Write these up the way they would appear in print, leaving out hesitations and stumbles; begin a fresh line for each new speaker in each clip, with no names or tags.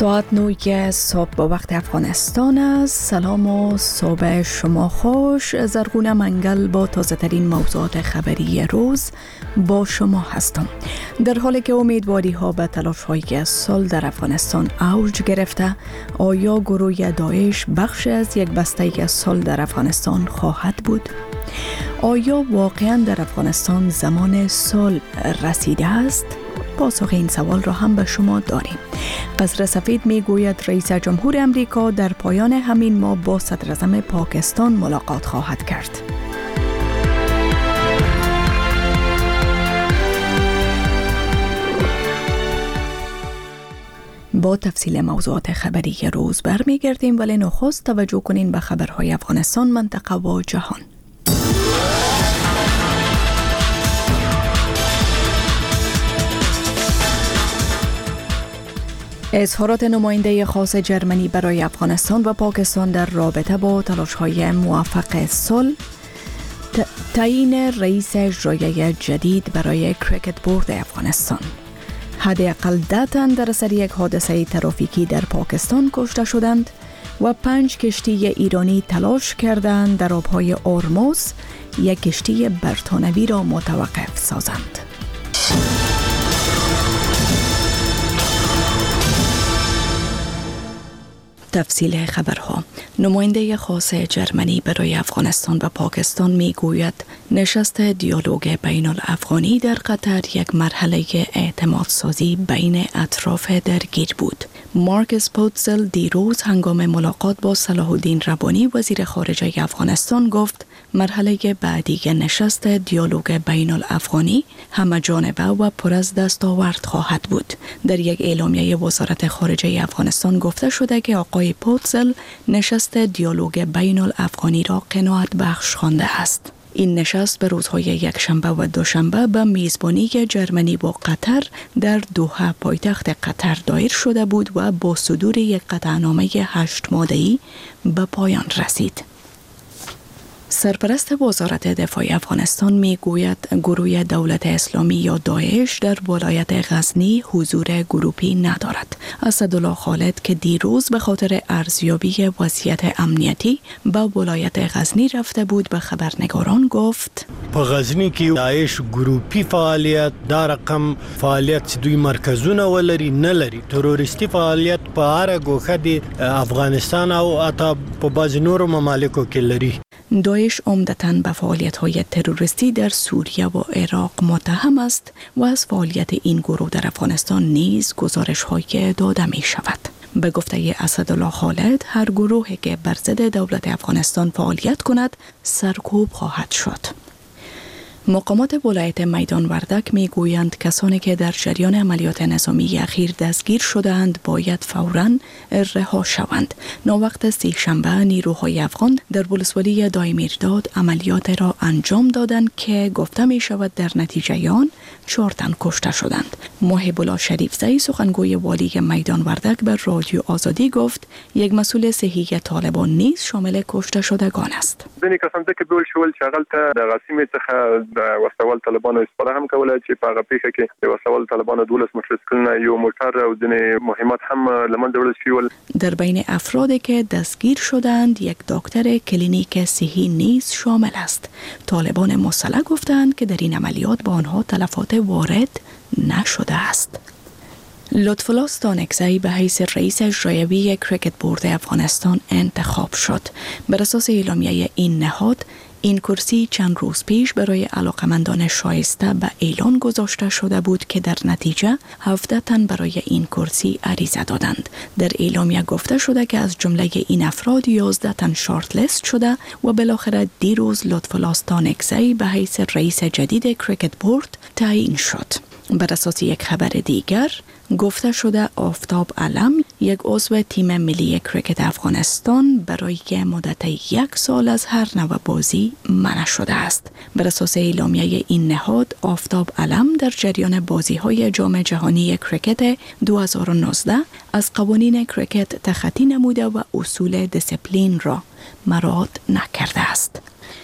ساعت 9 صبح با وقت افغانستان است. سلام و صبح شما خوش. زرغونه منگل با تازه ترین موضوعات خبری روز با شما هستم. در حالی که امیدواری ها به تلاش های صلح در افغانستان اوج گرفته، آیا گروه داعش بخش از یک بسته صلح در افغانستان خواهد بود؟ آیا واقعا در افغانستان زمان صلح رسیده است؟ پاسخ این سوال را هم به شما داریم. قصر سفید می گوید رئیس جمهور امریکا در پایان همین ماه با صدر اعظم پاکستان ملاقات خواهد کرد. با تفصیل موضوعات خبری روز برمیگردیم، ولی نخست توجه کنین به خبرهای افغانستان، منطقه و جهان. اظهارات نماینده خاص جرمنی برای افغانستان و پاکستان در رابطه با تلاش‌های موفق صلح، تعیین رئیس اجرایی جدید برای کریکت بورد افغانستان. حداقل 10 تن در اثر یک حادثه ترافیکی در پاکستان کشته شدند و 5 کشتی ایرانی تلاش کردند در آبهای هرمز یک کشتی بریتانوی را متوقف سازند. تفصیل خبرها. نماینده خاص جرمنی برای افغانستان و پاکستان می گوید نشست دیالوگ بین الافغانی در قطر یک مرحله اعتماد سازی بین اطراف درگیر بود. مارکس پوتزل دیروز هنگام ملاقات با صلاح الدین ربانی وزیر خارجه افغانستان گفت مرحله بعدی نشست دیالوگ بین الافغانی همه جانبه و پر از دستاورد خواهد بود. در یک اعلامیه وزارت خارجه افغانستان گفته شده که آقای پوتزل نشست دیالوگ بین الافغانی را قناعت بخش خوانده است. این نشست به روزهای یکشنبه و دوشنبه به میزبانی جرمنی با قطر در دوحه پایتخت قطر دایر شده بود و با صدور یک قطعنامه 8 ماده‌ای به پایان رسید. سرپرست وزارت دفاع افغانستان می گوید گروه دولت اسلامی یا داعش در ولایت غزنی حضور گروپی ندارد. اسدالله خالد که دیروز به خاطر ارزیابی وضعیت امنیتی به ولایت غزنی رفته بود به خبرنگاران گفت
په غزنی کې داعش ګروپی فعالیت دا رقم فعالیت دوی مرکزونه ولري نه لري. تروریستی فعالیت په هر ګوښه د افغانستان او حتی په بعض نورو ممالکو کې لري.
داعش عمدتاً به فعالیت‌های تروریستی در سوریه و عراق متهم است و از فعالیت این گروه در افغانستان نیز گزارش‌های داده می‌شود. به گفته اسدالله خالد هر گروهی که بر ضد دولت افغانستان فعالیت کند سرکوب خواهد شد. مقامات ولایت میدان وردک می گویند کسانی که در جریان عملیات نظامی اخیر دستگیر شده‌اند باید فوراً رها شوند. ناوقت سه‌شنبه نیروهای افغان در ولسوالی دایمیرداد عملیات را انجام دادند که گفته می شود در نتیجه آن 4 تن کشته شدند. محب الله شریفزی سخنگوی والی میدان وردک به رادیو آزادی گفت یک مسئول صحی طالبان نیز شامل کشته شدگان است.
ځینې کسان چې ډول شول چې هغه د غسیمې څخه د وسوال طالبانو استفاده هم کوله چې په هغه پیښه کې د وسوال طالبانو 12 موټرسایکلونه یو موټر او ځینې مهمات هم لمنځه وړل شول.
در بین افرادی که دستگیر شدند یک دکتر کلینیک صحی نیز شامل است. طالبان مسلح گفتند که در این عملیات با آنها تلفات وارد نشده است. لطفالله ستانکزی به حیث رئیس اجرایی کریکت بورد افغانستان انتخاب شد. بر اساس اعلامیه این نهاد این کرسی چند روز پیش برای علاقمندان شایسته به اعلان گذاشته شده بود که در نتیجه 17 تن برای این کرسی عریضه دادند. در اعلامیه گفته شده که از جمله این افراد 11 تن شارت لیست شده و بالاخره دیروز لطفالله ستانکزی به حیث رئیس جدید کریکت بورد تعیین شد. بر اساس یک خبر دیگر گفته شده آفتاب علم یک عضو تیم ملی کریکت افغانستان برای مدت 1 سال از هر نوع بازی منع شده است. بر اساس اعلامیه این نهاد آفتاب علم در جریان بازی‌های جام جهانی کریکت 2019 از قوانین کریکت تخطی نموده و اصول دیسیپلین را مراعات نکرده است.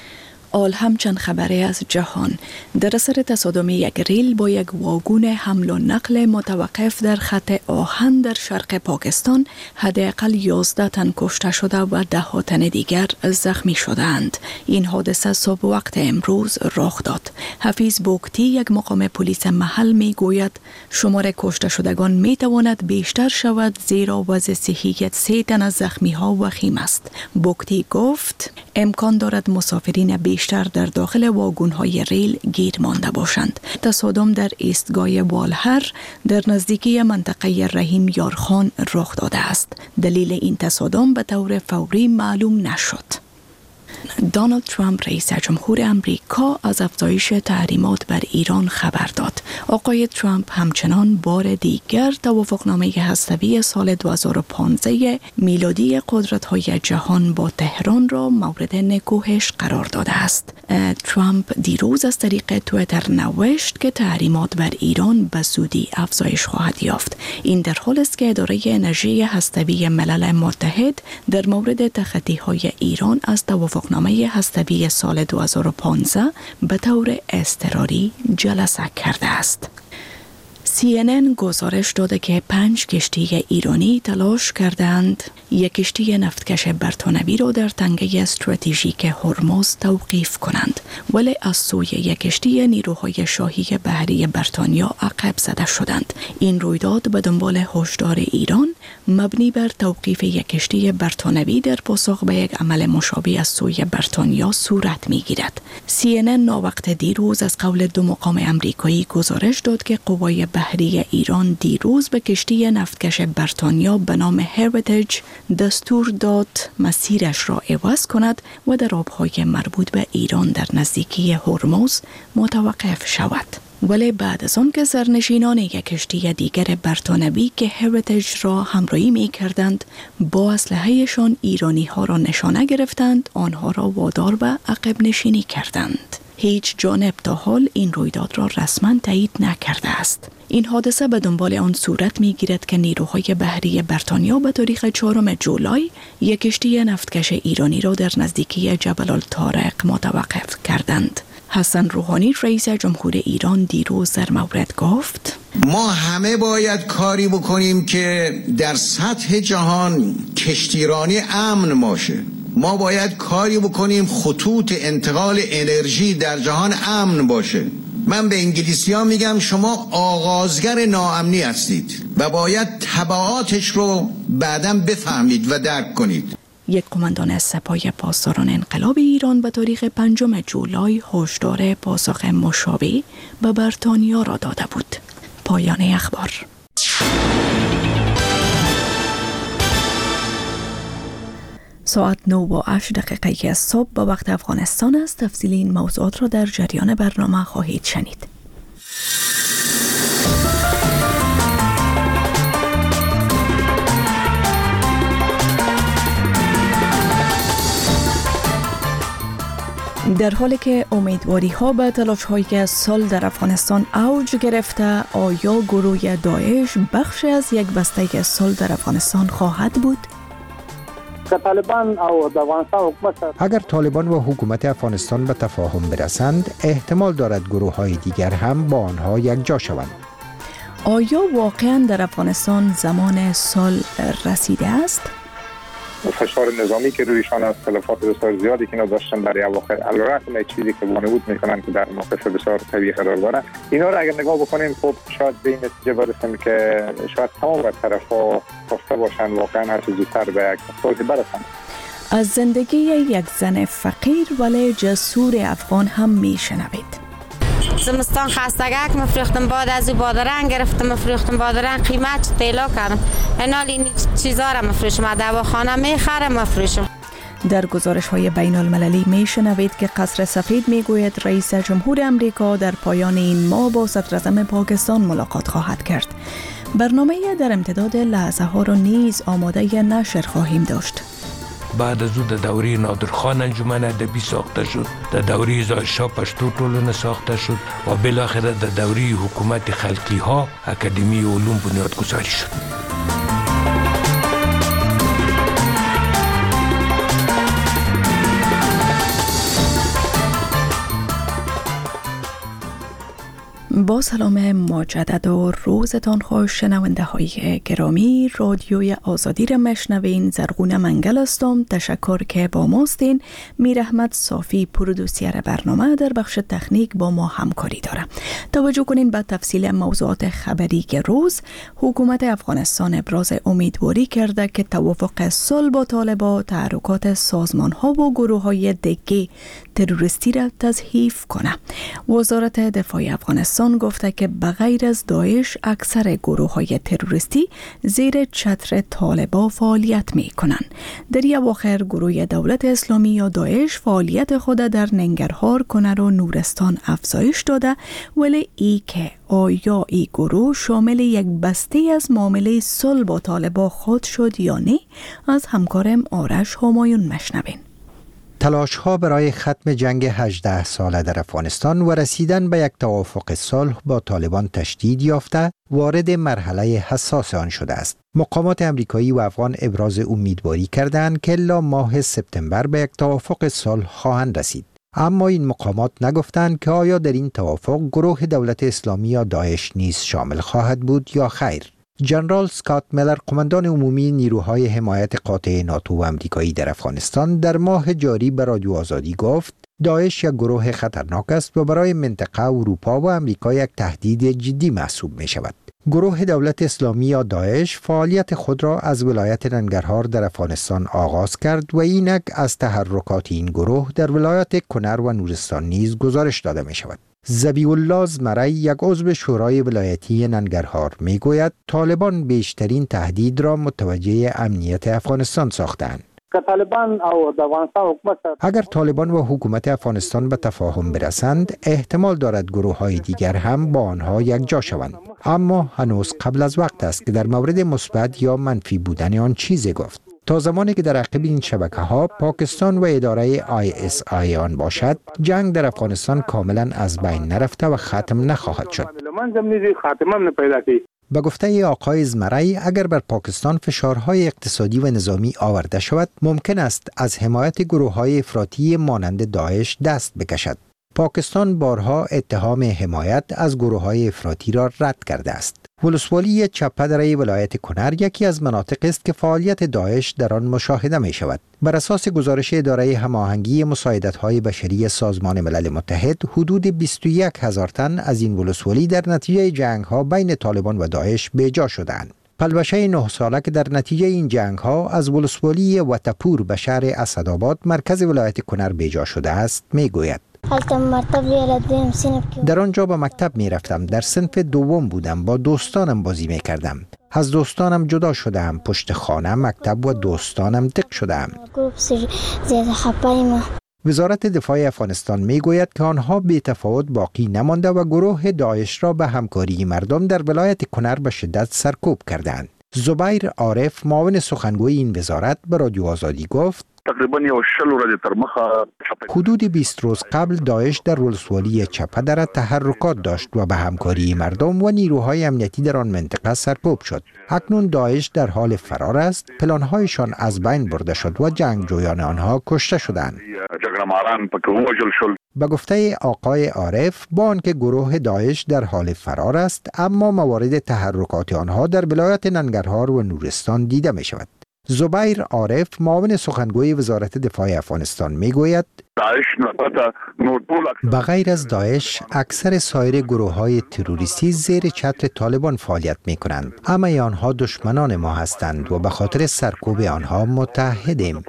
آل همچند خبری از جهان در اثر تصادم یک ریل با یک واگن حمل و نقل متوقف در خط آهن در شرق پاکستان حداقل 11 تن کشته شده و 10 تن دیگر زخمی شدند. این حادثه صبح وقت امروز رخ داد. حفیظ بوکتی یک مقام پلیس محل می گوید شمار کشته شدگان می تواند بیشتر شود زیرا وضع صحی 3 تن از زخمی ها وخیم است. بوکتی گفت امکان دارد مسافرین بیشتر در داخل واگن های ریل گیر مانده باشند. تصادم در ایستگاه والهر در نزدیکی منطقه رحیم یارخان رخ داده است. دلیل این تصادم به طور فوری معلوم نشد. دونالد ترامپ رئیس جمهور امریکا از افزایش تحریمات بر ایران خبر داد. آقای ترامپ همچنان بار دیگر توافقنامه هسته‌ای سال 2015 میلادی قدرت‌های جهان با تهران را مورد نکوهش قرار داده است. ترامپ دیروز از طریق توییتر نوشت که تحریمات بر ایران به زودی افزایش خواهد یافت. این در حالی است که اداره انرژی هسته‌ای ملل متحد در مورد تخطی‌های ایران از توافقنامه هسته‌ای سال 2015 به طور اضطراری جلسه کرده است. CNN گزارش داده که 5 کشتی ایرانی تلاش کردند یک کشتی نفتکش بریتانیایی را در تنگه استراتژیک هرمز توقیف کنند، ولی از سوی یک کشتی نیروهای شاهی بحری بریتانیا عقب زده شدند. این رویداد به دنبال هشدار ایران مبنی بر توقیف یک کشتی بریتانیایی در پاسخ به یک عمل مشابه از سوی بریتانیا صورت می‌گیرد. CNN ناوقت دیروز از قول 2 مقام امریکایی گزارش داد که قوای بحری ایران دیروز به کشتی نفتکش بریتانیا به نام هریتیج دستور داد مسیرش را عوض کند و در آبهای مربوط به ایران در نزدیکی هرمز متوقف شود. ولی بعد از آن که سرنشینان یک کشتی دیگر بریتانیایی که هریتیج را همراهی می کردند با اسلحه‌شان ایرانی ها را نشانه گرفتند، آنها را وادار به عقب نشینی کردند. هیچ جانب تا حال این رویداد را رسما تایید نکرده است. این حادثه به دنبال آن صورت می‌گیرد که نیروهای بحری بریتانیا به تاریخ 4 جولای یک کشتی نفتکش ایرانی را در نزدیکی جبل الطارق متوقف کردند. حسن روحانی رئیس جمهور ایران دیروز در مورد گفت
ما همه باید کاری بکنیم که در سطح جهان کشتیرانی امن باشه. ما باید کاری بکنیم خطوط انتقال انرژی در جهان امن باشه. من به انگلیسی ها میگم شما آغازگر ناامنی هستید و باید تبعاتش رو بعداً بفهمید و درک کنید.
یک قماندان سپاه پاسداران انقلاب ایران به تاریخ 5 جولای هشدار پاسخ مشابه به بریتانیا را داده بود. پایان اخبار. ساعت 9:08 از صبح به وقت افغانستان است. تفصیل این موضوعات را در جریان برنامه خواهید شنید. در حالی که امیدواری ها به تلاش های صلح در افغانستان اوج گرفته، آیا گروه داعش بخش از یک بسته صلح در افغانستان خواهد بود؟
اگر طالبان و حکومت افغانستان به تفاهم برسند، احتمال دارد گروه های دیگر هم با آنها یک جا شوند.
آیا واقعا در افغانستان زمان صلح رسیده است؟
فشار نظامی که رویشان است، تلفات بسیار زیادی که اینا داشتن در اواخر، علیرغم چیزی که وانمود میکنن که در موقف بسیار طبیعی قرار داره، اینا رو اگر نگاه بکنیم خب شاید به این نتیجه برسیم که شاید تمام طرفا خواسته باشن واقعا هر چه زودتر به یک صلح برسن.
از زندگی یک زن فقیر ولی جسور افغان هم میشنوید.
زمستان خستگک مفروختم، بعد از او بادرنگ گرفتم مفروختم، بادرنگ قیمت تیلا کردم، اینال این چیزا را مفروشم، دواخانه میخرم مفروشم.
در گزارش های بین المللی میشنوید که قصر سفید میگوید رئیس جمهور امریکا در پایان این ماه با صدراعظم پاکستان ملاقات خواهد کرد. برنامه در امتداد لحظه ها را نیز آماده نشر خواهیم داشت.
بعد از او د دوره نادرخان انجمن ادبی ساخته شد، د دوره ظاهرشاه پښتو ټولنه ساخته شد و بالاخره د دوره حکومت خلقی ها اکادمی علوم بنیادگذاری شد.
با سلام مجدد و روزتان خوش شنونده های گرامی. رادیوی آزادی را مشنوین. زرغونه منگل هستم. تشکر که با ماستین. میر احمد صافی پرودوسر برنامه در بخش تکنیک با ما همکاری داره. توجه کنین به تفصیل موضوعات خبری که روز حکومت افغانستان ابراز امیدواری کرده که توافق صلح با طالبان تحرکات سازمان ها و گروه های دیگه تروریستی را تضعیف کنه. وزارت دفاع افغانستان گفته که بغیر از داعش اکثر گروه های تروریستی زیر چتر طالبان فعالیت می کنند. در اواخر گروه دولت اسلامی یا داعش فعالیت خود در ننگرهار، کنر و نورستان افزایش داده، ولی ای که آیا ای گروه شامل یک بسته از معامله صلح با طالبان خود شد یا نه، از همکارم آرش همایون مشنوین.
تلاش‌ها برای ختم جنگ 18 ساله در افغانستان و رسیدن به یک توافق صلح با طالبان تشدید یافته وارد مرحله حساس آن شده است. مقامات امریکایی و افغان ابراز امیدواری کردند که الا ماه سپتامبر به یک توافق صلح خواهند رسید. اما این مقامات نگفتند که آیا در این توافق گروه دولت اسلامی یا داعش نیز شامل خواهد بود یا خیر. جنرال اسکات میلر، قماندان عمومی نیروهای حمایت قاطع ناتو و امریکایی در افغانستان، در ماه جاری به رادیو آزادی گفت داعش یک گروه خطرناک است و برای منطقه اروپا و امریکا یک تهدید جدی محسوب می شود. گروه دولت اسلامی یا داعش فعالیت خود را از ولایت ننگرهار در افغانستان آغاز کرد و اینک از تحرکات این گروه در ولایت کنر و نورستان نیز گزارش داده می شود. ذبیح الله زمری، یک عضو شورای ولایتی ننگرهار، می گوید طالبان بیشترین تهدید را متوجه امنیت افغانستان ساختند. اگر طالبان و حکومت افغانستان به تفاهم برسند، احتمال دارد گروه های دیگر هم با آنها یک جا شوند. اما هنوز قبل از وقت است که در مورد مثبت یا منفی بودن آن چیزی گفت. تا زمانی که در عقب این شبکه‌ها پاکستان و اداره ISI آن باشد، جنگ در افغانستان کاملا از بین نرفته و ختم نخواهد شد. به گفته آقای زمری، اگر بر پاکستان فشارهای اقتصادی و نظامی آورده شود، ممکن است از حمایت گروه‌های افراطی مانند داعش دست بکشد. پاکستان بارها اتهام حمایت از گروه‌های افراطی را رد کرده است. ولسوالی چپدره ولایت کنر یکی از مناطق است که فعالیت داعش در آن مشاهده می شود. بر اساس گزارش اداره هماهنگی مساعدت‌های بشری سازمان ملل متحد، حدود 21,000 تن از این ولسوالی در نتیجه جنگ‌ها بین طالبان و داعش بی‌جا شدند. پلوشه 9 ساله که در نتیجه این جنگ‌ها از ولسوالی وطپور به شهر اسدآباد مرکز ولایت کنر بی‌جا شده است، می‌گوید. در آنجا به مکتب می رفتم. در صنف دوم بودم. با دوستانم بازی می کردم. از دوستانم جدا شدم. پشت خانه، مکتب و دوستانم دق شدم. وزارت دفاع افغانستان می گوید که آنها بی تفاوت باقی نمانده و گروه داعش را به همکاری مردم در ولایت کنر به شدت سرکوب کردند. زبیر عارف، معاون سخنگوی این وزارت، به رادیو آزادی گفت حدود 20 روز قبل داعش در ولسوالی چپدره تحرکات داشت و به همکاری مردم و نیروهای امنیتی در آن منطقه سرکوب شد. اکنون داعش در حال فرار است. پلانهایشان از بین برده شد و جنگجویان آنها کشته شدند. به گفته آقای عارف، با آنکه گروه داعش در حال فرار است، اما موارد تحرکات آنها در ولایت ننگرهار و نورستان دیده می شود. زبیر عارف، معاون سخنگوی وزارت دفاع افغانستان، می گوید بغیر از داعش اکثر سایر گروه‌های تروریستی زیر چتر طالبان فعالیت می کنند. اما آنها دشمنان ما هستند و به خاطر سرکوب آنها متحدیم.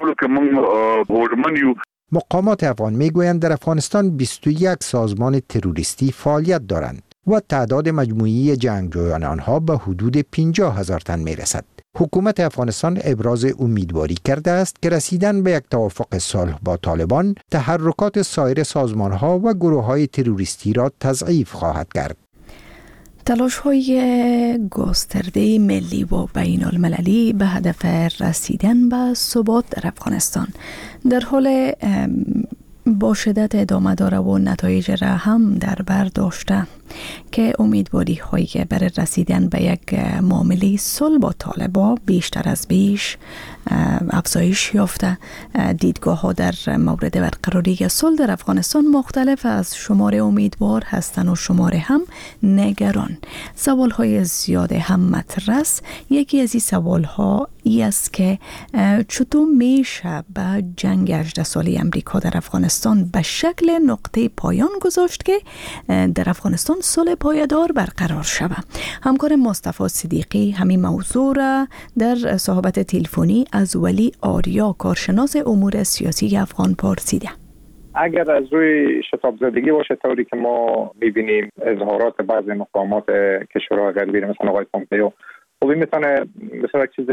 مقامات افغان می گویند در افغانستان 21 سازمان تروریستی فعالیت دارند و تعداد مجموعی جنگجویان آنها به حدود 50,000 تن می رسد. حکومت افغانستان ابراز امیدواری کرده است که رسیدن به یک توافق صلح با طالبان تحرکات سایر سازمان‌ها و گروه‌های تروریستی را تضعیف خواهد کرد.
تلاش‌های گسترده ملی و بین المللی به هدف رسیدن به ثبات در افغانستان در حال با شدت ادامه داره و نتایج را هم در بر داشته. که امیدواری هایی که برای رسیدن به یک معامله صلح با طالبان بیشتر از بیش افزایش یافته. دیدگاه ها در مورد برقراری صلح در افغانستان مختلف از شمار امیدوار هستند و شمار هم نگران. سوال های زیاد هم مطرح است. یکی از این سوال ها ای است که چطور میشه به جنگ 18 ساله امریکا در افغانستان به شکل نقطه پایان گذاشت که در افغانستان صلح پایدار برقرار شود. همکار مصطفی صدیقی همین موضوع را در صحبت تلفنی از ولی آریا کارشناس امور سیاسی افغان پرسیده.
اگر از روی شتاب زدگی باشه طوری که ما می‌بینیم اظهارات بعضی مقامات کشورهای غربی مثل آقای پومپئو خب این میتونه مثلا چیز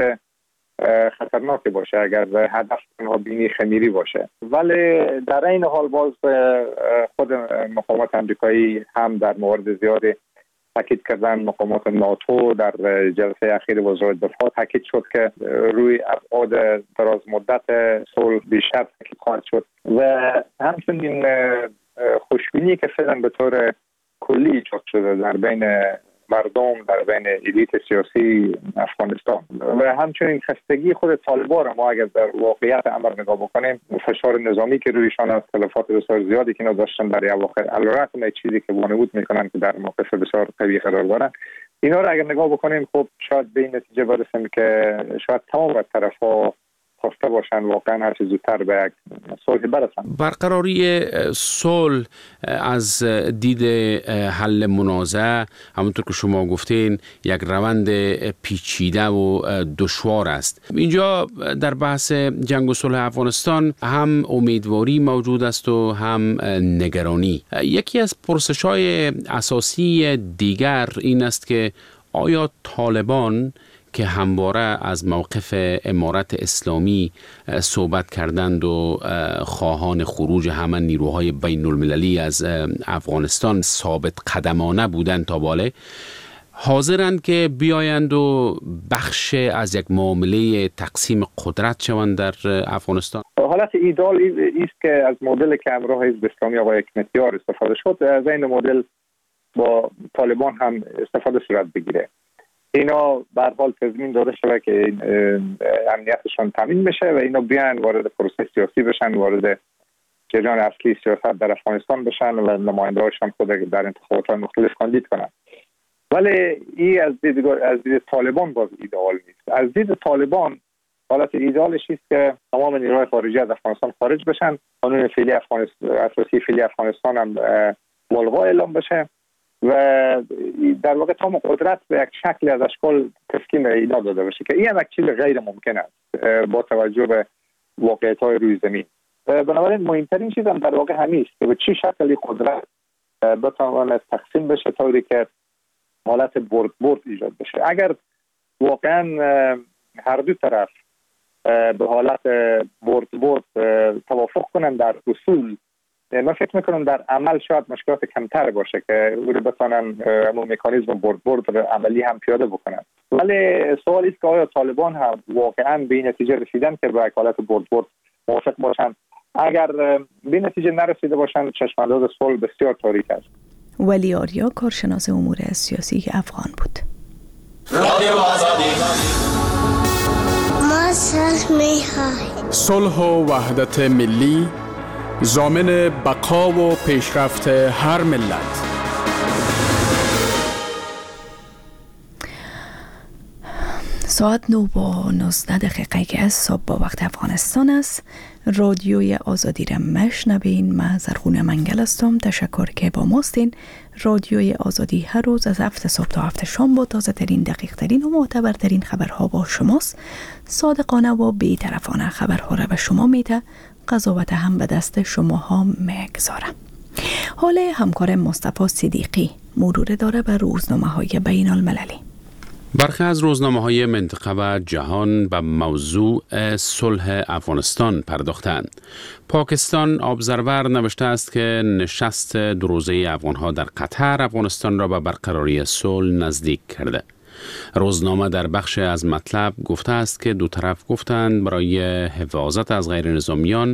خطرناکی باشه اگر هدف اونها بینی خمیری باشه. ولی در این حال باز خود مقامات امریکایی هم در مورد زیادی تاکید کردن. مقامات ناتو در جلسه اخیر وزارت دفاع تاکید شد که روی ابعاد دراز مدت صلح بیشتر تاکید خواهد شد و همچنین خوشبینی که فعلا به طور کلی ایجاد شده در بین مردم، در بین الیت سیاسی افغانستان و همچنین خستگی خود طالبان را ما اگر در واقعیت امر نگاه بکنیم، فشار نظامی که رویشان از تلفات بسیار زیادی که اینا داشتن در اواخر علیرغم چیزی که وانمود میکنن که در موقف بسیار قوی قرار دارن، اینا را اگر نگاه بکنیم خب شاید به این نتیجه برسیم که شاید تمام طرف‌ها خواسته باشن واقعا هر چه زودتر به یک صلح برسن.
برقراری صلح از دید حل منازعه همونطور که شما گفتین یک روند پیچیده و دشوار است. اینجا در بحث جنگ و صلح افغانستان هم امیدواری موجود است و هم نگرانی. یکی از پرسش‌های اساسی دیگر این است که آیا طالبان که همواره از موقف امارت اسلامی صحبت کردند و خواهان خروج همه نیروهای بین المللی از افغانستان ثابت قدمانه بودند تا باله، حاضرند که بیایند و بخش از یک معامله تقسیم قدرت شوند در افغانستان؟
حالت ایدال است که از مدل که همراه حزب اسلامی آقای حکمتیار استفاده شد از این مدل با طالبان هم استفاده صورت بگیره. اینا به هر حال تضمین داده شده که امنیتشان تامین بشه و اینا بیان وارد پروسه سیاسی بشن، وارد جریان اصلی سیاست در افغانستان بشن و نماینده‌هاشون خود در انتخابات مختلف کاندید کنن. ولی این از دید طالبان باز ایدئال نیست. از دید طالبان حالت ایدئالش است که تمام نیروهای خارجی از افغانستان خارج بشن، قانون فعلی اساسی فعلی افغانستان هم ملغا اعلام بشه و در واقع تمام قدرت به یک شکل از اشکال تسکین اینا داده بشه که این یک چیز غیر ممکن است با توجه به واقعیت‌های روی زمین. بنابراین مهمترین چیز هم در واقع همین است که به چه شکلی قدرت بتواند تقسیم بشه طوری که حالت برد ایجاد بشه. اگر واقعا هر دو طرف به حالت برد توافق کنن در اصول، من فکر میکنم در عمل شاید مشکلات کمتر باشه که او رو بتونن همون مکانیزم برد عملی هم پیاده بکنن. ولی سوال است که آیا طالبان هم واقعا به این نتیجه رسیدن که با حالت برد موافق باشن؟ اگر به نتیجه نرسیده باشن چشمانداز صلح بسیار تاریک است.
ولی آریا کارشناس امور سیاسی افغان بود.
رادیو آزادی ما صلح و وحدت ملی ضامن بقا و پیشرفت هر ملت.
ساعت 9:19 که صبح با وقت افغانستان است. رادیوی آزادی را مشنوین. من زرخونه منگل هستم. تشکر که با ماستین. رادیوی آزادی هر روز از 7 صبح تا 7 شام با تازه ترین، دقیق ترین و معتبرترین خبرها با شماست. صادقانه و بی‌طرفانه خبرها را به شما میده. قضاوت هم به دست شماها میگذارم. حال همکار مصطفی صدیقی مرور داره به روزنامه‌های بین المللی.
برخی از روزنامه‌های منطقه و جهان به موضوع صلح افغانستان پرداختند. پاکستان ابزرور نوشته است که نشست دو روزه افغان‌ها در قطر افغانستان را به برقراری صلح نزدیک کرده. روزنامه در بخش از مطلب گفته است که دو طرف گفتند برای حفاظت از غیر نظامیان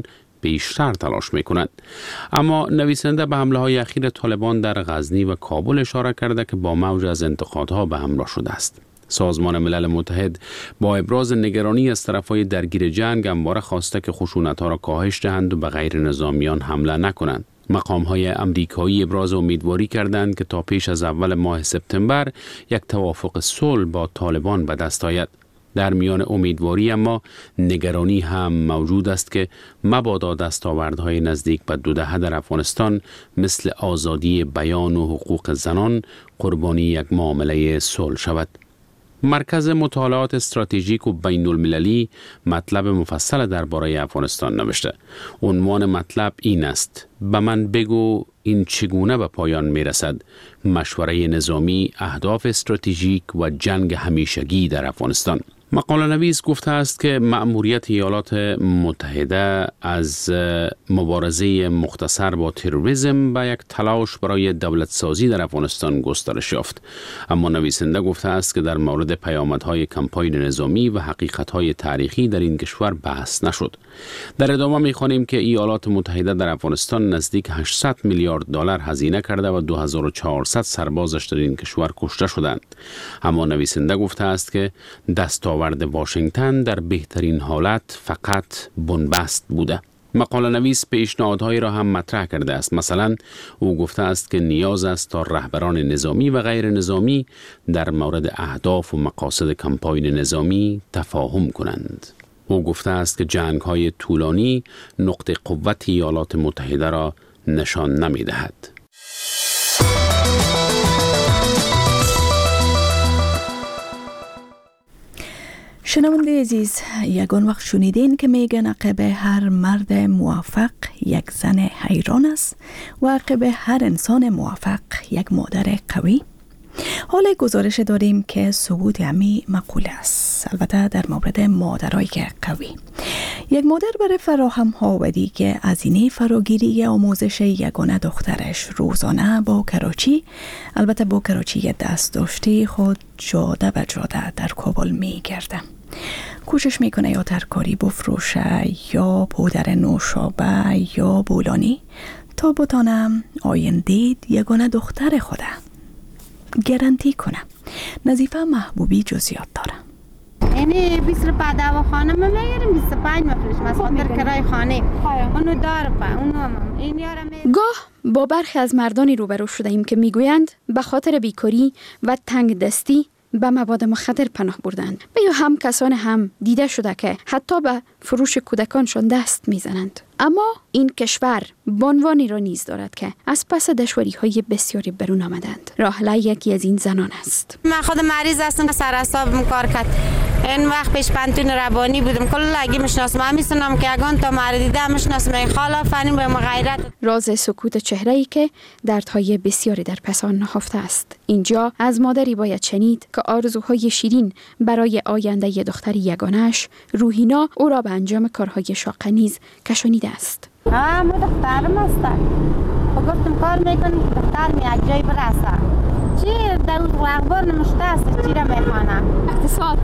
بیشتر تلاش میکنند. اما نویسنده به حمله های اخیر طالبان در غزنی و کابل اشاره کرده که با موج از انتقادها به همراه شده است. سازمان ملل متحد با ابراز نگرانی از طرفهای درگیر جنگ همواره خواسته که خشونت‌ها را کاهش دهند و به غیر نظامیان حمله نکنند. مقام‌های امریکایی ابراز امیدواری کردند که تا پیش از اول ماه سپتامبر یک توافق صلح با طالبان به دست آید. در میان امیدواری اما نگرانی هم موجود است که مبادا دستاوردهای نزدیک به 2 دهه در افغانستان مثل آزادی بیان و حقوق زنان قربانی یک معامله صلح شود. مرکز مطالعات استراتژیک و بین المللی مطلب مفصل درباره افغانستان نوشته. عنوان مطلب این است: به من بگو این چگونه به پایان می رسد؟ مشوره نظامی، اهداف استراتژیک و جنگ همیشگی در افغانستان. مقاله نویس گفته است که مأموریت ایالات متحده از مبارزه مختصر با تروریسم به یک تلاش برای دولت سازی در افغانستان گسترش یافت. اما نویسنده گفته است که در مورد پیامدهای کمپاین نظامی و حقیقتهای تاریخی در این کشور بحث نشد. در ادامه می‌خوانیم که ایالات متحده در افغانستان نزدیک 800 میلیارد دلار هزینه کرده و 2400 سربازش در این کشور کشته شدند. اما نویسنده گفته است که دستاورد واشنگتن در بهترین حالت فقط بنبست بوده. مقاله نویس پیشنهادهایی را هم مطرح کرده است. مثلا او گفته است که نیاز است تا رهبران نظامی و غیر نظامی در مورد اهداف و مقاصد کمپاین نظامی تفاهم کنند. او گفته است که جنگ‌های طولانی نقطه قوت ایالات متحده را نشان نمی‌دهد.
شنونده عزیز، یگان وقت شنیدین که میگن عقب هر مرد موفق یک زن حیران است و عقب هر انسان موفق یک مادر قوی. حالا گزارش داریم که ثبوت همی مقوله است، البته در مورد مادرای قوی. یک مادر برای فراهم آوری که هزینه فراگیری آموزش یگانه دخترش روزانه با کراچی، البته با کراچی دست داشته خود جاده به جاده در کابل می گرده. کوشش میکنه یا ترکاری بفروشه یا پودر نوشابه یا بولانی تا بتانم آینده یگانه دختر خوده گارانتی کنه. نظیفه محبوبی جزئیات داره.
یعنی 25 دواخانه ما میگیریم، 25 مفروشیم از خاطر کرای خانه. اونو داره با اونو هم
گاه با برخی از مردانی روبرو شده ایم که میگویند به خاطر بیکاری و تنگ دستی به مواد مخدر پناه بردند. یا هم کسان هم دیده شده که حتی به فروش کودکانشان دست میزنند. اما این کشور بانوانی را نیز دارد که از پس دشواری‌های بسیاری برون آمدند. راحله یکی از این زنان است.
من خود مریض هستم، سر اعصابم کار کرد. این وقت پیش پنتون ربانی بودم، کلگی میشناسم. من میسنم که اگان تا مرد دیده میشناسم. این خاله فنی به غیرت.
راز سکوت چهره‌ای که دردهای بسیاری در پس آن نهفته است. اینجا از مادری باید شنید که آرزوهای شیرین برای آینده دختر یگانه‌اش روحینا او را به انجام کارهای شاق نیز کشانیده است.
ما دخترم هستم. گفتم کار میکنم دختر می یک جای برسه. چی در اخبار نمشته است، چی را میخوانم؟
اقتصاد.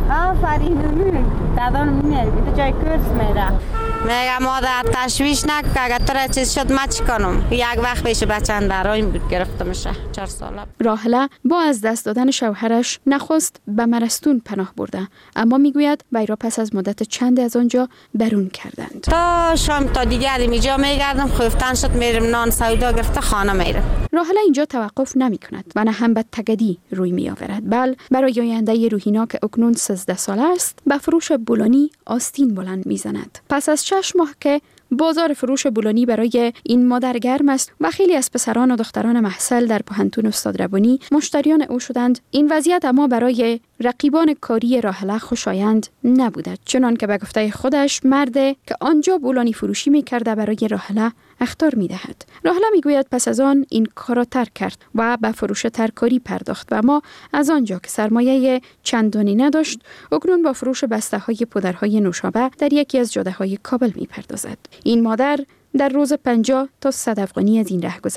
آفرین. دادان میاری به جای کورس میره. میگه مادر تشویش نکن که اگر تو را چیز شد من چی کنم؟ یک وقت پیش بچه‌ام درایم بود گرفتمشه 4 ساله.
راحله با از دست دادن شوهرش نخست به مرستون پناه برده، اما میگوید وی را پس از مدت چند از آنجا برون کردند.
تا شام تا دیگر اینجا میگردم، خفتن شد میرم نان سودا گرفته خانه میرم.
راحله اینجا توقف نمی کند و نه هم به تگدی روی می آورد، بل برای آینده روحینا که اکنون 13 ساله است به فروش بولانی آستین بلند می زند. پس از 6 ماه که بازار فروش بولانی برای این مادر گرم است و خیلی از پسران و دختران محصل در پوهنتون استاد ربانی مشتریان او شدند، این وضعیت اما برای رقیبان کاری راحله خوشایند نبوده، چنان که به گفته خودش مرده که آنجا بولانی فروشی می‌کرده برای راحله اخطار می‌دهد. راحله می‌گوید پس از آن این کار را ترک کرد و به فروش ترکاری پرداخت و اما از آنجا که سرمایه چندانی نداشت اکنون با فروش بسته‌های پودرهای نوشابه در یکی از جاده‌های کابل می‌پردازد. این مادر در روز 50 تا 100 افغانی از این رهگذر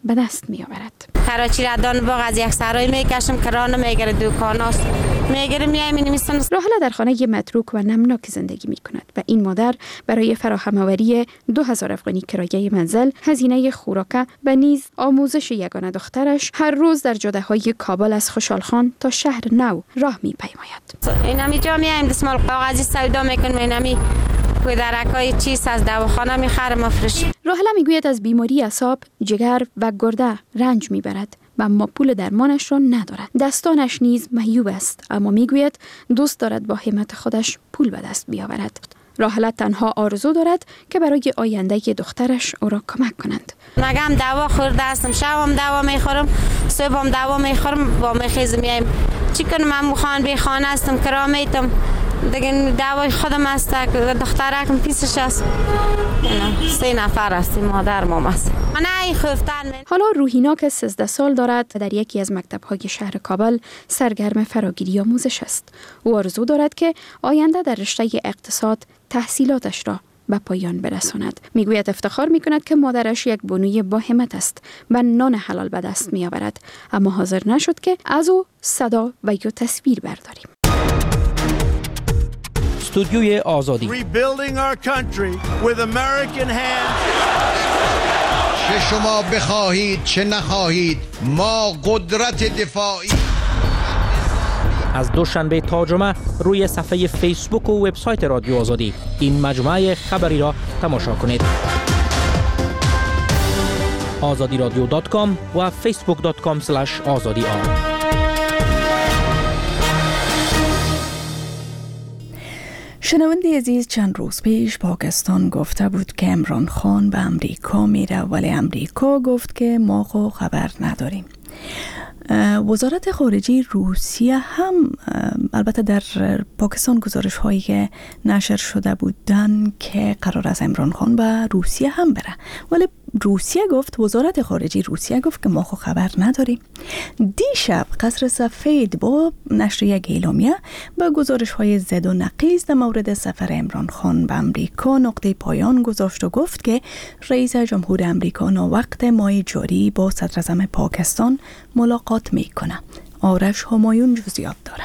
به دست می آورد.
کراچی را دان باغ از یک سرای میکشم که راه نمیگره، دکاناست میگره میایم می‌نویسن.
راحله در خانه متروک و نمناک زندگی می کند و این مادر برای فراهم آوری 2000 افغانی کرایه منزل، هزینه خوراک و نیز آموزش یگانه دخترش هر روز در جاده‌های کابل از خوشحالخان تا شهر نو راه می‌پیماید.
اینمی جا میایم دستمال کاغذی سودا میکنیم، اینمی کودرکای چیز از دواخانه میخره مفرش.
راحله میگوید از بیماری اعصاب، جگر و گرده رنج میبرد و اما پول درمانش را ندارد. دستانش نیز معیوب است، اما میگوید دوست دارد با همت خودش پول به دست بیاورد. راحله تنها آرزو دارد که برای آینده دخترش او را کمک کنند.
مگم دوا خورده هستم، شبم دوا میخورم، صبحم دوا میخورم، با میخیزم میایم. چی کنم؟ من خان به خانه هستم، کرا میتم دیگه دوای خودم است، دخترکم پیسش است. 3 نفر هستیم، مادر مام است.
حالا روحینا که 13 سال دارد و در یکی از مکتب‌های شهر کابل سرگرم فراگیری آموزش است. او آرزو دارد که آینده در رشته اقتصاد تحصیلاتش را به پایان برساند. میگوید افتخار میکند که مادرش یک بانوی با همت است و نان حلال به دست میآورد، اما حاضر نشد که از او صدا و یا تصویر برداریم.
استودیوی آزادی.
چه شما بخواهید چه نخواهید، ما قدرت دفاعی.
از دوشنبه تا جمعه روی صفحه فیسبوک و وبسایت رادیو آزادی این مجموعه خبری را تماشا کنید. azadiradio.com و facebook.com/azadi.
شنونده عزیز، چند روز پیش پاکستان گفته بود که عمران خان به امریکا میره، ولی امریکا گفت که ما خو خبر نداریم. وزارت خارجه روسیه هم البته در پاکستان گزارش هایی که نشر شده بودن که قرار است عمران خان به روسیه هم بره، ولی روسیه گفت، وزارت خارجه روسیه گفت که ما خو خبر نداریم. دیشب قصر سفید با نشر یک اعلامیه به گزارش های زد و نقیض در مورد سفر عمران خان به امریکا نقطه پایان گذاشت و گفت که رئیس جمهور امریکا وقت ماه جاری با صدراعظم پاکستان ملاقات میکنه. آرش همایون جزئیات داره.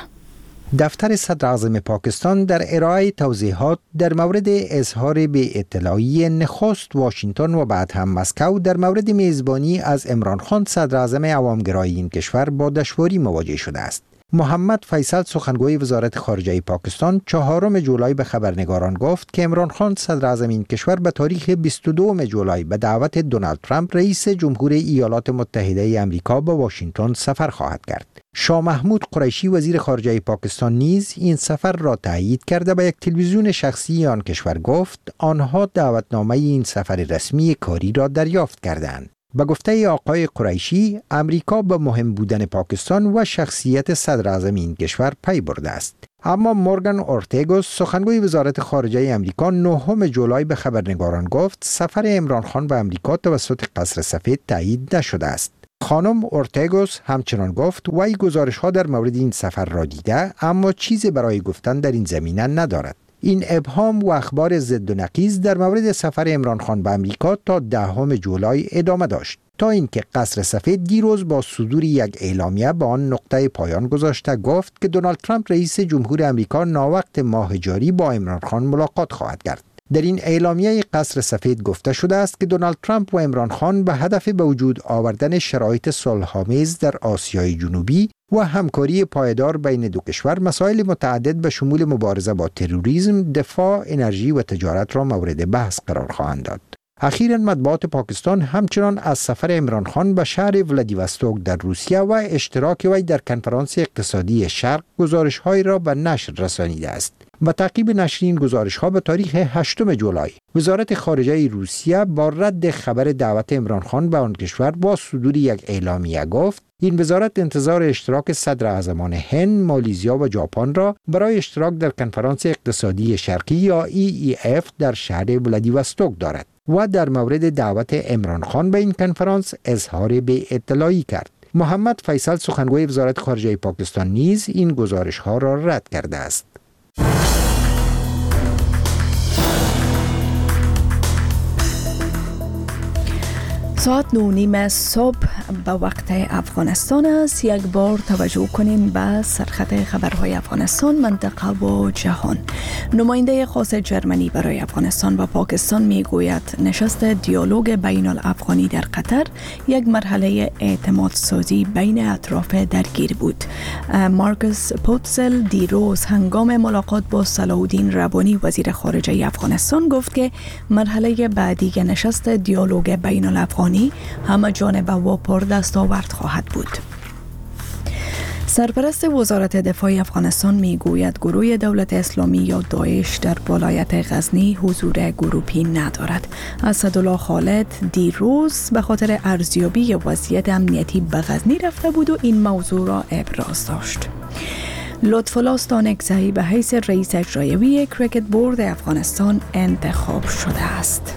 دفتر صدراعظم پاکستان در ارائه توضیحات در مورد اظهار بی اطلاعی نخست واشنگتن و بعد هم مسکو در مورد میزبانی از عمران خان صدراعظم عوامگرای این کشور با دشواری مواجه شده است. محمد فیصل سخنگوی وزارت خارجه پاکستان 4 جولای به خبرنگاران گفت که عمران خان صدراعظم این کشور به تاریخ 22 جولای به دعوت دونالد ترامپ رئیس جمهور ایالات متحده آمریکا به واشنگتن سفر خواهد کرد. شاه محمود قریشی وزیر خارجه پاکستان نیز این سفر را تایید کرده به یک تلویزیون شخصی آن کشور گفت آنها دعوتنامه این سفر رسمی کاری را دریافت کردند. به گفته آقای قریشی، امریکا به مهم بودن پاکستان و شخصیت صدراعظم این کشور پی برده است. اما مورگان اورتگوس سخنگوی وزارت خارجه امریکا 9 جولای به خبرنگاران گفت سفر عمران خان به امریکا توسط قصر سفید تایید نشده است. خانم اورتگوس همچنان گفت وی گزارش‌ها در مورد این سفر را دیده اما چیزی برای گفتن در این زمینه ندارد. این ابهام و اخبار ضد و نقیض در مورد سفر عمران خان به امریکا تا 10 جولای ادامه داشت تا اینکه قصر سفید دیروز با صدور یک اعلامیه به آن نقطه پایان گذاشته گفت که دونالد ترامپ رئیس جمهور امریکا ناوقت ماه جاری با عمران خان ملاقات خواهد کرد. در این اعلامیه قصر سفید گفته شده است که دونالد ترامپ و عمران خان به هدف به وجود آوردن شرایط صلح‌آمیز در آسیای جنوبی و همکاری پایدار بین دو کشور مسائل متعدد به شمول مبارزه با تروریسم، دفاع، انرژی و تجارت را مورد بحث قرار خواهند داد. اخیراً مطبوعات پاکستان همچنان از سفر عمران خان به شهر ولادیواستوک در روسیه و اشتراک وی در کنفرانس اقتصادی شرق گزارش‌هایی را به نشر رسانیده است. و تعقیب نشر این گزارش‌ها به تاریخ 8 جولای وزارت خارجه روسیه با رد خبر دعوت عمران خان به آن کشور با صدور یک اعلامیه گفت این وزارت انتظار اشتراک صدراعظمان هند، مالزیا و ژاپن را برای اشتراک در کنفرانس اقتصادی شرقی یا EEF در شهر ولادیواستوک دارد و در مورد دعوت عمران خان به این کنفرانس اظهار بی اطلاعی کرد. محمد فیصل سخنگوی وزارت خارجه پاکستان نیز این گزارش‌ها را رد کرده است.
ساعت 9:30 صبح به وقت افغانستان است. یک بار توجه کنیم به سرخط خبرهای افغانستان، منطقه و جهان. نماینده خاص جرمنی برای افغانستان و پاکستان میگوید نشست دیالوگ بین الافغانی در قطر یک مرحله اعتماد سازی بین اطراف درگیر بود. مارکوس پوتزل دیروز هنگام ملاقات با صلاح الدین ربانی وزیر خارجه افغانستان گفت که مرحله بعدی نشست دیالوگ بین الافغانی همه جانبه و پردستاورد خواهد بود. سرپرست وزارت دفاع افغانستان میگوید گروه دولت اسلامی یا داعش در ولایت غزنی حضور گروپی ندارد. اسدالله خالد دیروز به خاطر ارزیابی وضعیت امنیتی به غزنی رفته بود و این موضوع را ابراز داشت. لطفالله ستانکزی به حیث رئیس اجرایی کریکت بورد افغانستان انتخاب شده است.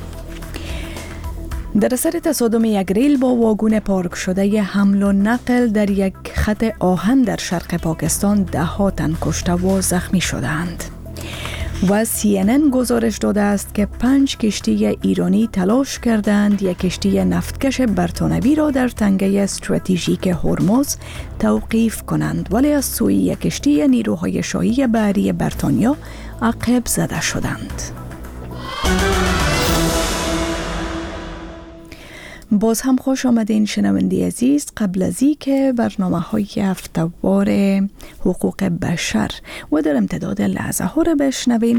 در اثر تصادم یک ریل با واگن پارک شده حمل و نقل در یک خط آهن در شرق پاکستان 10 تن کشته و زخمی شدند. و CNN گزارش داده است که 5 کشتی ایرانی تلاش کردند یک کشتی نفتکش بریتانوی را در تنگه استراتژیک هرمز توقیف کنند، ولی از سوی یک کشتی نیروهای شاهی بحری بریتانیا عقب زده شدند. باز هم خوش آمدین شنونده عزیز. قبل از این که برنامه‌های هفته‌وار حقوق بشر و در امتداد لحظه ها را بشنویم،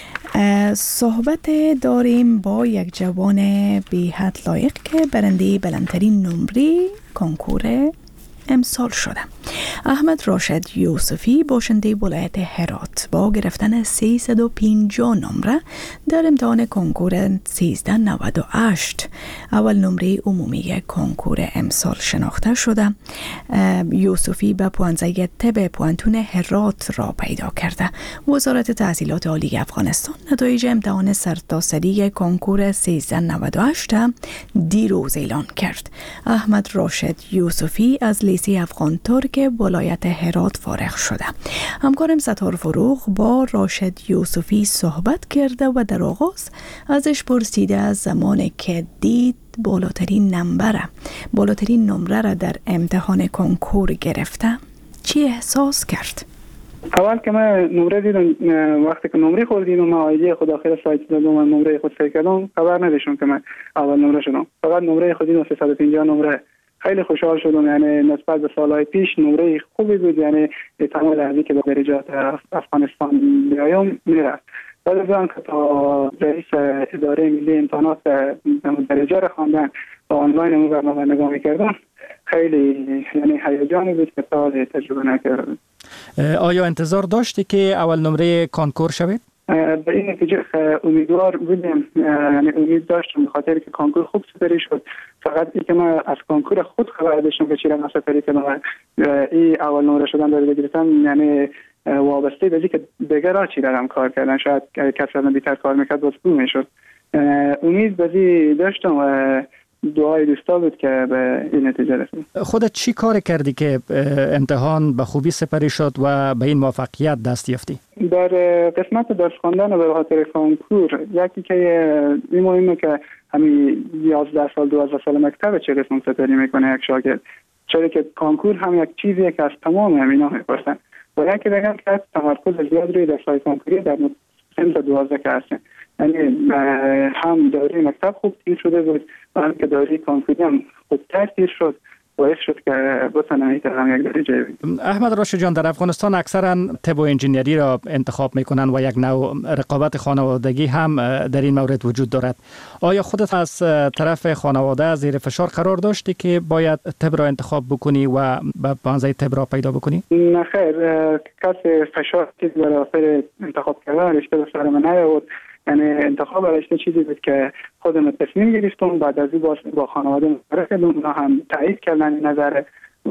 صحبت داریم با یک جوان بی حد لایق که برنده بلندترین نمره کنکور امسال شده. احمد راشد یوسفی باشنده ولایت هرات با گرفتن 350 نمره در امتحان کنکور 1398 اول نمره عمومی کنکور امسال شناخته شده. یوسفی به پوانزه طب پوانتون هرات را پیدا کرده. وزارت تحصیلات عالی افغانستان نتایج امتحان سرتاسری کنکور 1398 دیروز اعلان کرد. احمد راشد یوسفی از لیسه افغان ترک ولایت هرات فارغ شده. همکارم ستار فروغ با راشد یوسفی صحبت کرده و در آغاز ازش پرسیده از زمانی که دید بالاترین نمره را در امتحان کنکور گرفته چی احساس کرد؟
اول که من نمره دیدم، وقتی که نمره خوردیم و من آیدی خود داخل سایت دادم و نمره خود سعی کردم، خبر نداشتم که من اول نمره شدم. فقط نمره خود دیدم 350 نمره. خیلی خوشحال شدم، یعنی نسبت به سالهای پیش نمره خوبی بود، یعنی احتمال از اینکه به درجات افغانستان بیایم میرفت. بعد از آن که تا رئیس اداره ملی امتحانات درجه را خواندن و آنلاین برنامه نگاه میکردم، خیلی یعنی هیجانی بود که تا تجربه نکردم.
آیا انتظار داشتی که اول نمره کنکور شوید؟
به این نتیجه امیدوار بودیم، یعنی امید داشتم به خاطر که کنکور خوب سپری شد. فقط این که من از کنکور خود خبر داشتم که چیرا سپری کردم، این اول نمره شدن داره بگیرتم، یعنی وابسته به که دیگر چیرا هم کار کردن، شاید کسی از من بیتر کار میکرد باز بو میشد. امید بازی داشتم و دعای دوستا بود که به این نتیجه رسید.
خودت چی کار کردی که امتحان به خوبی سپری شد و به این موفقیت دست یافتی؟
در قسمت درس خواندن به خاطر کنکور، یکی که این مهمه که همین 11 سال 12 سال مکتب چه قسم سپری میکنه یک شاگرد، چرا که کنکور هم یک چیزیه که از تمام همینا میپرسن. باید که بگم که تمرکز زیاد روی درس‌های کنکوری در سمت 12 که هستن، یعنی هم دوره مکتب خوب تیر شده بود و هم که دوره کنکوری هم خوبتر تیر شد، باعث شد که بتونم یک درجه بگیرم.
احمد راشد جان، در افغانستان اکثرا طب و انجینیری را انتخاب میکنن و یک نوع رقابت خانوادگی هم در این مورد وجود دارد. آیا خودت از طرف خانواده زیر فشار قرار داشتی که باید طب را انتخاب بکنی و به پانزه طب را پیدا بکنی؟
نه خیر، کسی فشار که برای انتخاب کردن رشته به سر من نیاورد. یعنی انتخاب رشته چیزی بود که خودم تصمیم گرفتم، بعد از این با خانواده مشورت کردم، اونا هم تایید کردن این نظر و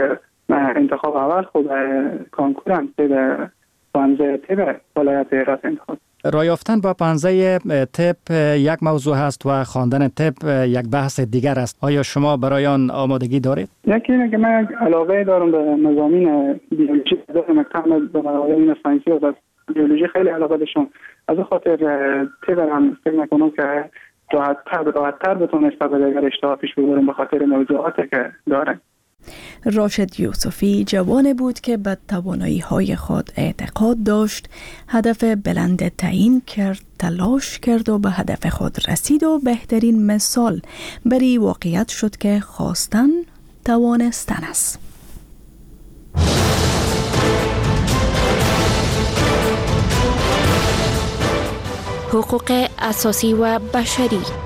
انتخاب اول خود کنکورم طب پانزه طب ولایت هرات انتخاب.
راه یافتن با پانزه طب یک موضوع هست و خواندن طب یک بحث دیگر است. آیا شما برای آن آمادگی دارید؟
یکی اینه که من علاقه دارم به مضامین بیولوژی، در مکتب به مضامین ساینسی و بیولوژی خیلی علاقه داشتم. از خاطر طب هم فکر میکنم که راحت‌تر بتونست در اشتها پیش ببرم به خاطر موضوعاتی که دارن.
راشد یوسفی جوان بود که به توانایی‌های خود اعتقاد داشت، هدف بلند تعیین کرد، تلاش کرد و به هدف خود رسید و بهترین مثال بری واقعیت شد که خواستن توانستن است.
حقوق اساسی و بشری